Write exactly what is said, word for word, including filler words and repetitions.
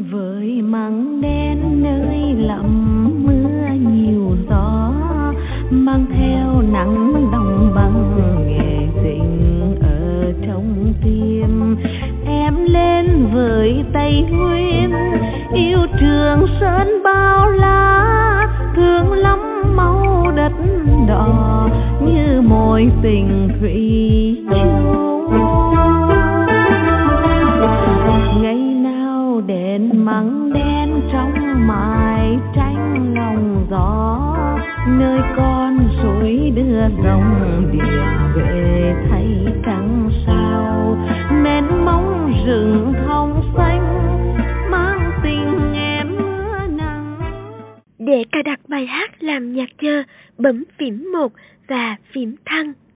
với măng đen nơi lặng mưa nhiều gió, mang theo nắng đồng bằng nghệ tình ở trong tim. Em lên với Tây Nguyên yêu trường sơn bao la, thương lắm máu đất đỏ như mối tình thủy chung. Ngày nào đèn măng đen trong mái tranh lòng gió, nơi con suối đưa dòng điện về thay trắng sao, mến mong rừng thông xanh mang tình em mưa nắng. Để cài đặt bài hát làm nhạc chờ, bấm phím một và phím thăng.